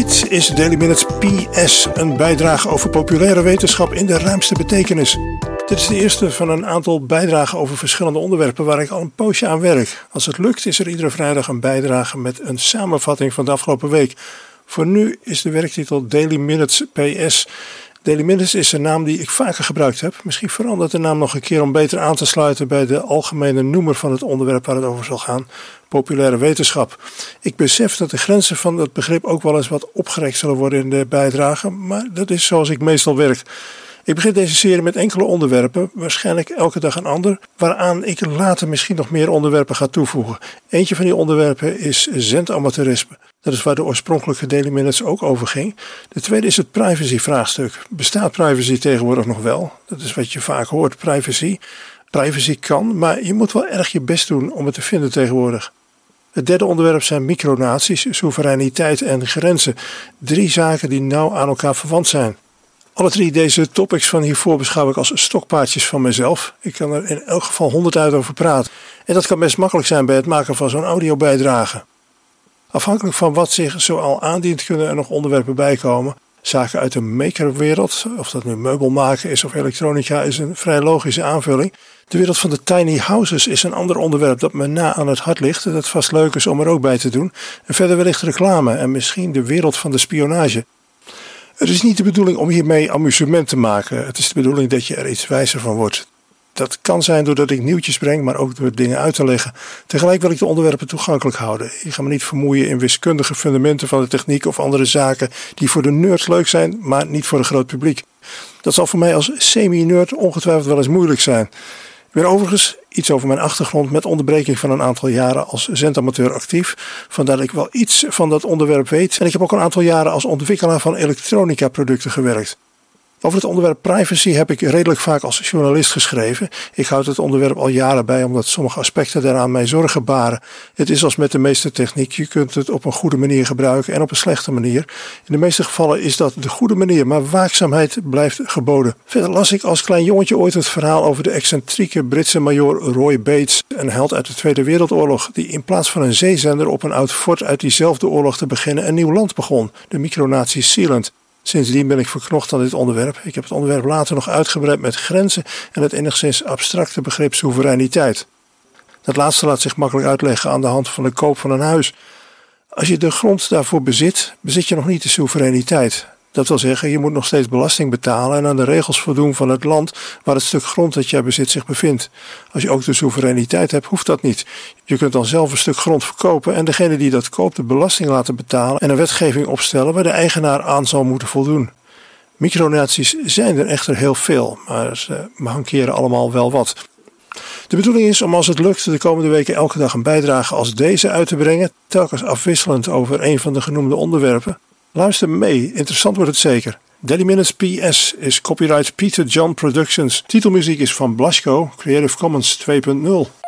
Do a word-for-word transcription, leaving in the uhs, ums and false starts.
Dit is Daily Minutes P S, een bijdrage over populaire wetenschap in de ruimste betekenis. Dit is de eerste van een aantal bijdragen over verschillende onderwerpen waar ik al een poosje aan werk. Als het lukt is er iedere vrijdag een bijdrage met een samenvatting van de afgelopen week. Voor nu is de werktitel Daily Minutes P S. Daily Minutes is een naam die ik vaker gebruikt heb. Misschien verandert de naam nog een keer om beter aan te sluiten bij de algemene noemer van het onderwerp waar het over zal gaan. Populaire wetenschap. Ik besef dat de grenzen van dat begrip ook wel eens wat opgerekt zullen worden in de bijdrage, maar dat is zoals ik meestal werk. Ik begin deze serie met enkele onderwerpen, waarschijnlijk elke dag een ander, waaraan ik later misschien nog meer onderwerpen ga toevoegen. Eentje van die onderwerpen is zendamateurisme. Dat is waar de oorspronkelijke Daily Minutes ook over ging. De tweede is het privacy-vraagstuk. Bestaat privacy tegenwoordig nog wel? Dat is wat je vaak hoort, privacy. Privacy kan, maar je moet wel erg je best doen om het te vinden tegenwoordig. Het derde onderwerp zijn micronaties, soevereiniteit en grenzen. Drie zaken die nauw aan elkaar verwant zijn. Alle drie deze topics van hiervoor beschouw ik als stokpaardjes van mezelf. Ik kan er in elk geval honderd uit over praten. En dat kan best makkelijk zijn bij het maken van zo'n audiobijdrage. Afhankelijk van wat zich zo al aandient kunnen er nog onderwerpen bijkomen. Zaken uit de makerwereld, of dat nu meubel maken is of elektronica, is een vrij logische aanvulling. De wereld van de tiny houses is een ander onderwerp dat me na aan het hart ligt en dat vast leuk is om er ook bij te doen. En verder wellicht reclame en misschien de wereld van de spionage. Het is niet de bedoeling om hiermee amusement te maken. Het is de bedoeling dat je er iets wijzer van wordt. Dat kan zijn doordat ik nieuwtjes breng, maar ook door dingen uit te leggen. Tegelijk wil ik de onderwerpen toegankelijk houden. Ik ga me niet vermoeien in wiskundige fundamenten van de techniek of andere zaken die voor de nerds leuk zijn, maar niet voor een groot publiek. Dat zal voor mij als semi-nerd ongetwijfeld wel eens moeilijk zijn. Ik ben overigens iets over mijn achtergrond met onderbreking van een aantal jaren als zendamateur actief. Vandaar dat ik wel iets van dat onderwerp weet. En ik heb ook een aantal jaren als ontwikkelaar van elektronica producten gewerkt. Over het onderwerp privacy heb ik redelijk vaak als journalist geschreven. Ik houd het onderwerp al jaren bij omdat sommige aspecten daaraan mij zorgen baren. Het is als met de meeste techniek, je kunt het op een goede manier gebruiken en op een slechte manier. In de meeste gevallen is dat de goede manier, maar waakzaamheid blijft geboden. Verder las ik als klein jongetje ooit het verhaal over de excentrieke Britse majoor Roy Bates, een held uit de Tweede Wereldoorlog, die in plaats van een zeezender op een oud fort uit diezelfde oorlog te beginnen een nieuw land begon, de micronatie Sealand. Sindsdien ben ik verknocht aan dit onderwerp. Ik heb het onderwerp later nog uitgebreid met grenzen en het enigszins abstracte begrip soevereiniteit. Dat laatste laat zich makkelijk uitleggen aan de hand van de koop van een huis. Als je de grond daarvoor bezit, bezit je nog niet de soevereiniteit. Dat wil zeggen, je moet nog steeds belasting betalen en aan de regels voldoen van het land waar het stuk grond dat jij bezit zich bevindt. Als je ook de soevereiniteit hebt, hoeft dat niet. Je kunt dan zelf een stuk grond verkopen en degene die dat koopt de belasting laten betalen en een wetgeving opstellen waar de eigenaar aan zal moeten voldoen. Micronaties zijn er echter heel veel, maar ze mankeren allemaal wel wat. De bedoeling is om als het lukt de komende weken elke dag een bijdrage als deze uit te brengen, telkens afwisselend over een van de genoemde onderwerpen. Luister mee, interessant wordt het zeker. Daily Minutes P S is copyright Peter John Productions. Titelmuziek is van Blasco, Creative Commons twee punt nul.